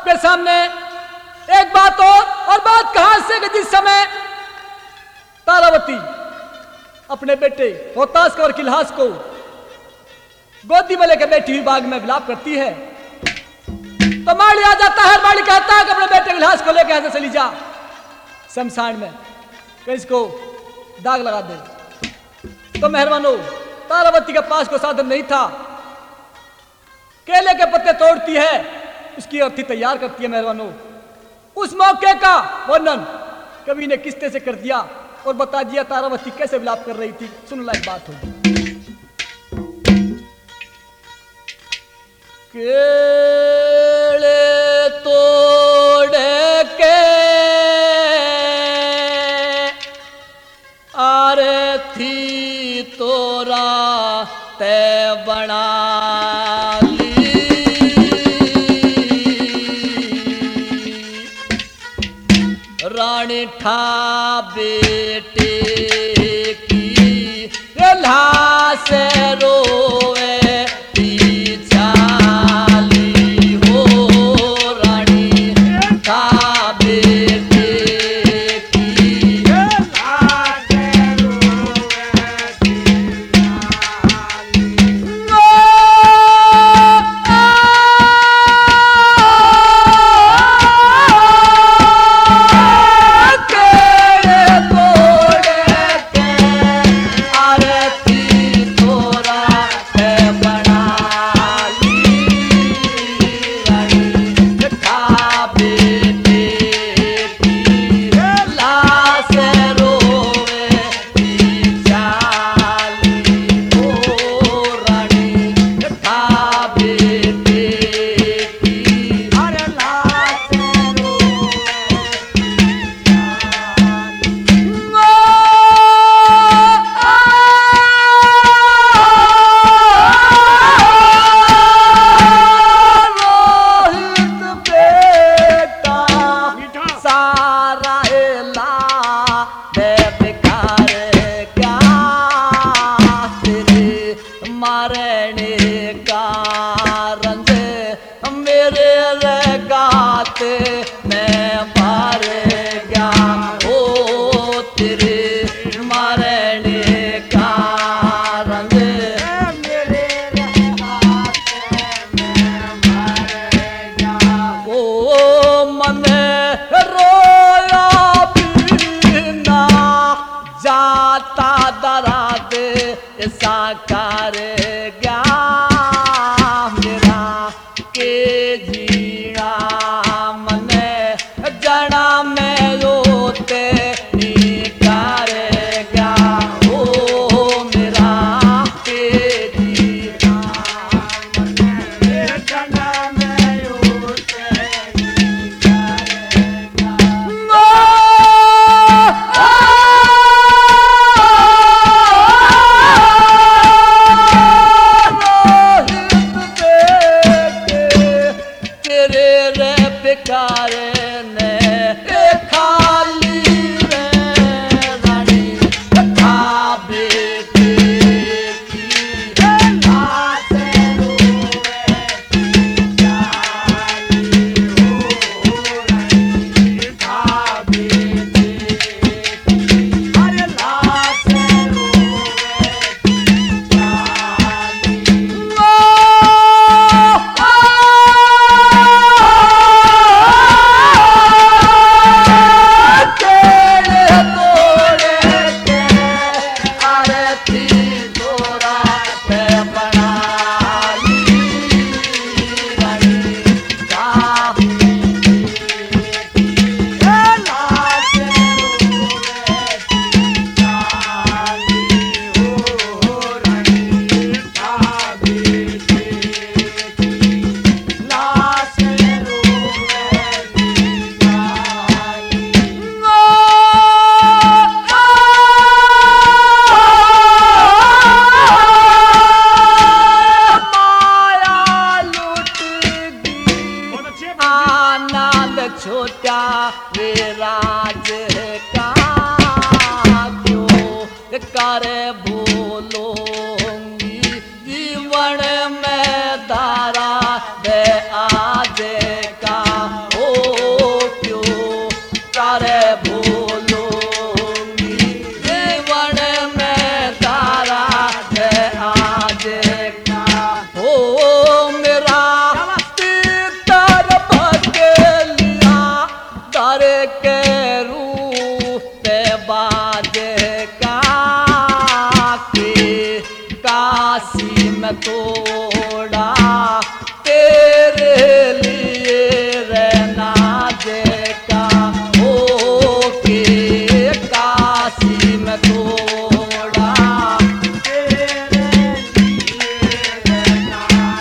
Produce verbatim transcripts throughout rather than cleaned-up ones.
आपके सामने एक बात और और बात कहां से कि जिस समय तारावती अपने बेटे होताश कंवर की लाश को गोदी में लेकर बैठी हुई बाग में विलाप करती है तो माली आ जाता है। माली कहता है कि अपने बेटे की लाश को लेकर यहां से चली जा शमशान में, कि इसको दाग लगा दे। तो मेहरबानो तारावती के पास कोई साधन नहीं था, केले के पत्ते तोड़ती है, उसकी अर्थी तैयार करती है। मेहरबानो उस मौके का वर्णन कवि ने किस्ते से कर दिया और बता दिया तारावती कैसे विलाप कर रही थी। सुन लायक बात होगी। केले तोड़ के आरती तोरा ते बना रानी ठा बेटे की लाश रोवे चाली हो रानी ठा बेटे की लाश साकार गया मेरा के जीना मन जना में रोते निकार गया ओ मेरा के जीना मन जना में रोते निकार गया। छोटा वे राज का क्यों कर बोलोंगी जीवन में धारा दे आज का तोड़ा तेरे लिए रहना देखा हो के काशी में तोड़ा तेरे लिए रहना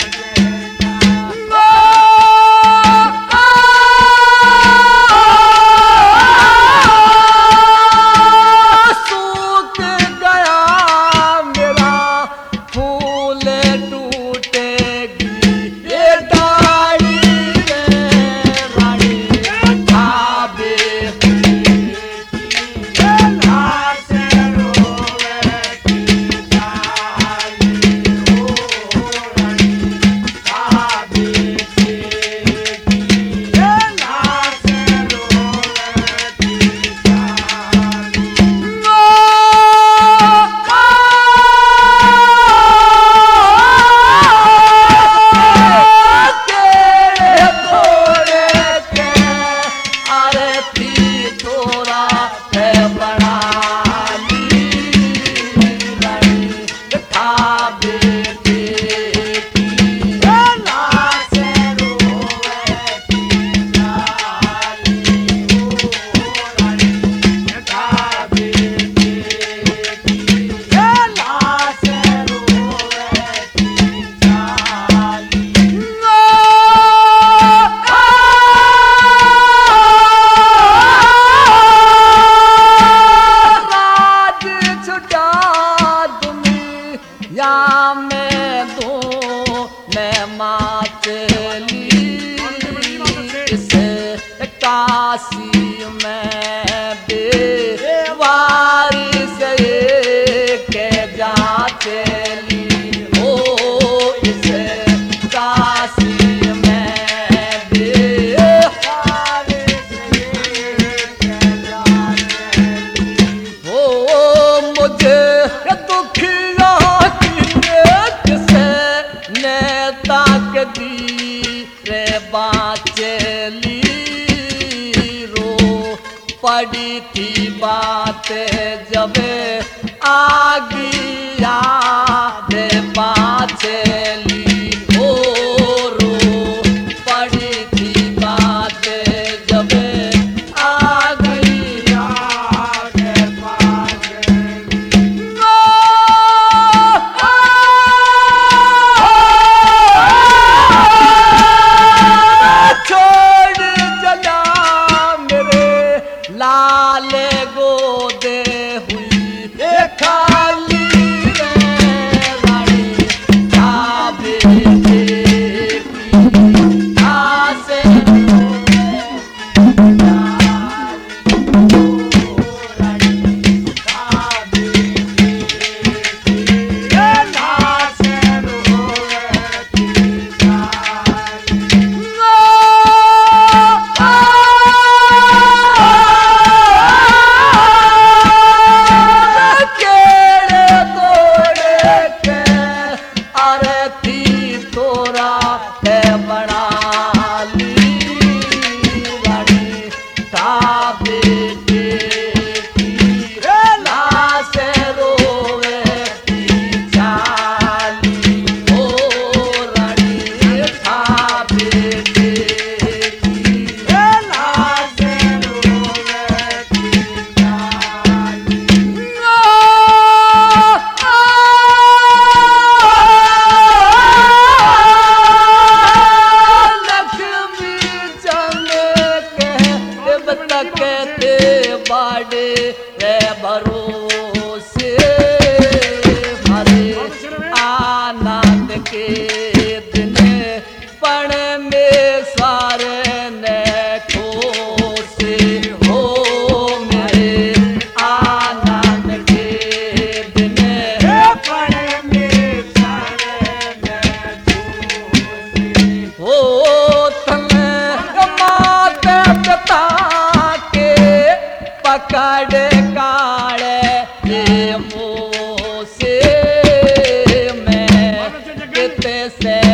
सूख गया मेरा फूल टूटेगी ये डाली रे रानी खाबे या मैं दूं मैं माचली से काशी में बेवारी से के जा चली हो इसे काशी में बेवारी से के जा चली हो मुझे दुखिया दी रे बाचली रो पड़ी थी बात जब आगिया रे बाचली हो रो पड़ी थी बात जब आगिया रे बाचली लाल गोदे हुई खाली रे रानी खाबे से बाड़े रे भरोसे भरे आनंद के दिन पण में स्वार ने खोसे हो मेरे आनंद के दिन पण में स्वार ने खोसे हो तने माते पिता पकड़ काले ये मुँह से मैं कितने से